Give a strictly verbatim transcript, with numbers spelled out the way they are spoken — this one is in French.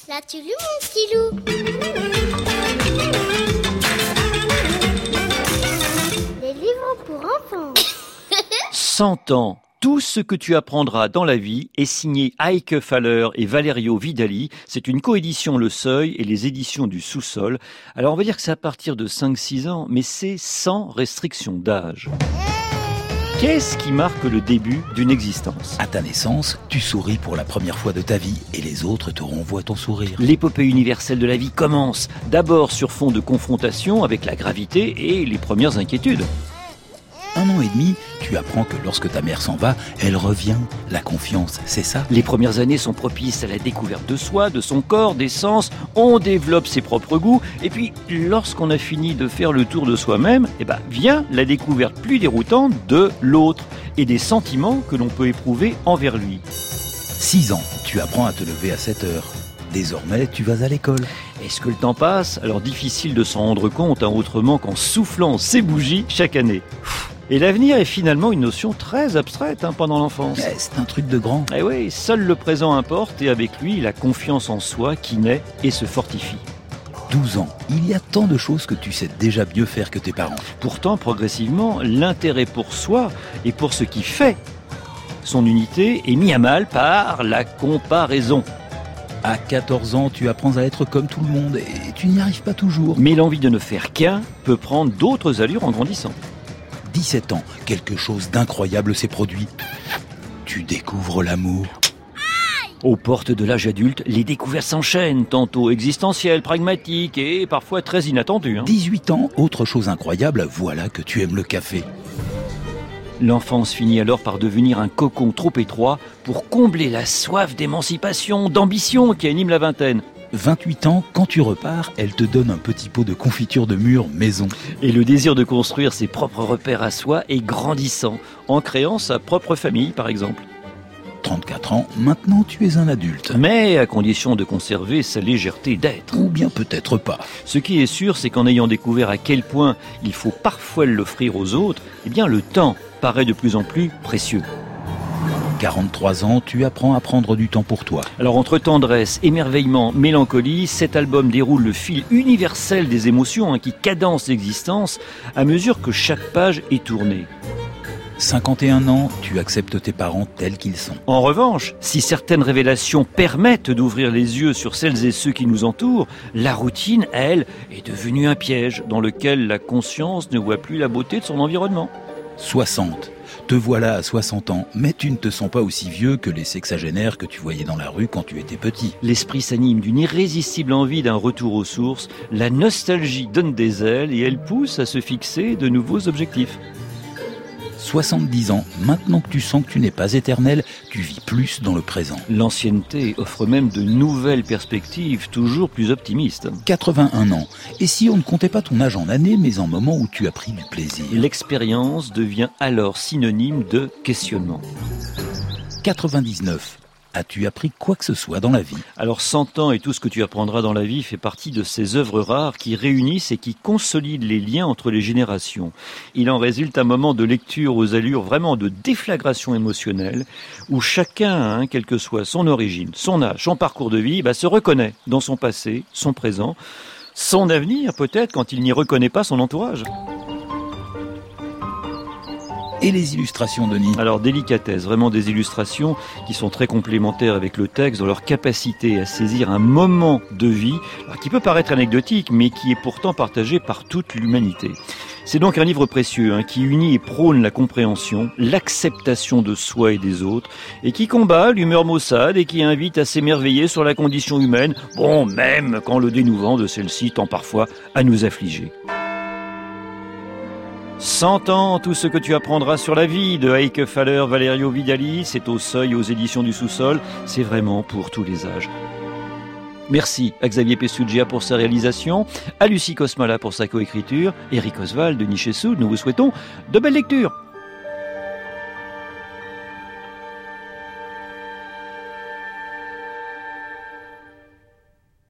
L'as-tu lu, mon petit loup? Les livres pour enfants. cent ans. Tout ce que tu apprendras dans la vie est signé Heike Faller et Valerio Vidali. C'est une coédition Le Seuil et les éditions du Sous-Sol. Alors on va dire que c'est à partir de cinq six ans, mais c'est sans restriction d'âge. Qu'est-ce qui marque le début d'une existence? À ta naissance, tu souris pour la première fois de ta vie et les autres te renvoient ton sourire. L'épopée universelle de la vie commence, d'abord sur fond de confrontation avec la gravité et les premières inquiétudes. Un an et demi, tu apprends que lorsque ta mère s'en va, elle revient. La confiance, c'est ça. Les premières années sont propices à la découverte de soi, de son corps, des sens. On développe ses propres goûts. Et puis, lorsqu'on a fini de faire le tour de soi-même, eh ben, vient la découverte plus déroutante de l'autre et des sentiments que l'on peut éprouver envers lui. Six ans, tu apprends à te lever à sept heures. Désormais, tu vas à l'école. Est-ce que le temps passe? Alors difficile de s'en rendre compte, hein, autrement qu'en soufflant ses bougies chaque année. Et l'avenir est finalement une notion très abstraite hein, pendant l'enfance. Mais c'est un truc de grand. Eh oui, seul le présent importe et avec lui la confiance en soi qui naît et se fortifie. douze ans, il y a tant de choses que tu sais déjà mieux faire que tes parents. Pourtant, progressivement, l'intérêt pour soi et pour ce qui fait son unité est mis à mal par la comparaison. À quatorze ans, tu apprends à être comme tout le monde et tu n'y arrives pas toujours. Mais l'envie de ne faire qu'un peut prendre d'autres allures en grandissant. dix-sept ans, quelque chose d'incroyable s'est produit. Tu découvres l'amour. Aux portes de l'âge adulte, les découvertes s'enchaînent, tantôt existentielles, pragmatiques et parfois très inattendues. Hein. dix-huit ans, autre chose incroyable, voilà que tu aimes le café. L'enfance finit alors par devenir un cocon trop étroit pour combler la soif d'émancipation, d'ambition qui anime la vingtaine. vingt-huit ans, quand tu repars, elle te donne un petit pot de confiture de mûre maison. Et le désir de construire ses propres repères à soi est grandissant, en créant sa propre famille par exemple. trente-quatre ans, maintenant tu es un adulte. Mais à condition de conserver sa légèreté d'être. Ou bien peut-être pas. Ce qui est sûr, c'est qu'en ayant découvert à quel point il faut parfois l'offrir aux autres, eh bien le temps paraît de plus en plus précieux. quarante-trois ans, tu apprends à prendre du temps pour toi. Alors entre tendresse, émerveillement, mélancolie, cet album déroule le fil universel des émotions hein, qui cadence l'existence à mesure que chaque page est tournée. cinquante et un ans, tu acceptes tes parents tels qu'ils sont. En revanche, si certaines révélations permettent d'ouvrir les yeux sur celles et ceux qui nous entourent, la routine, elle, est devenue un piège dans lequel la conscience ne voit plus la beauté de son environnement. soixante. Te voilà à soixante ans, mais tu ne te sens pas aussi vieux que les sexagénaires que tu voyais dans la rue quand tu étais petit. L'esprit s'anime d'une irrésistible envie d'un retour aux sources, la nostalgie donne des ailes et elle pousse à se fixer de nouveaux objectifs. soixante-dix ans, maintenant que tu sens que tu n'es pas éternel, tu vis plus dans le présent. L'ancienneté offre même de nouvelles perspectives, toujours plus optimistes. quatre-vingt-un ans, et si on ne comptait pas ton âge en années, mais en moments où tu as pris du plaisir. L'expérience devient alors synonyme de questionnement. quatre-vingt-dix-neuf. As-tu appris quoi que ce soit dans la vie? Alors cent ans et tout ce que tu apprendras dans la vie fait partie de ces œuvres rares qui réunissent et qui consolident les liens entre les générations. Il en résulte un moment de lecture aux allures vraiment de déflagration émotionnelle où chacun, hein, quelle que soit son origine, son âge, son parcours de vie, bah, se reconnaît dans son passé, son présent, son avenir peut-être quand il n'y reconnaît pas son entourage. Et les illustrations, Denis? Alors, délicatesse, vraiment des illustrations qui sont très complémentaires avec le texte dans leur capacité à saisir un moment de vie, alors, qui peut paraître anecdotique, mais qui est pourtant partagé par toute l'humanité. C'est donc un livre précieux hein, qui unit et prône la compréhension, l'acceptation de soi et des autres, et qui combat l'humeur maussade et qui invite à s'émerveiller sur la condition humaine, bon, même quand le dénouement de celle-ci tend parfois à nous affliger. cent ans, tout ce que tu apprendras sur la vie de Heike Faller, Valerio Vidali, c'est au Seuil, aux éditions du Sous-Sol, c'est vraiment pour tous les âges. Merci à Xavier Pessugia pour sa réalisation, à Lucie Cosmala pour sa coécriture, Eric Oswald, Denis Chessou, nous vous souhaitons de belles lectures.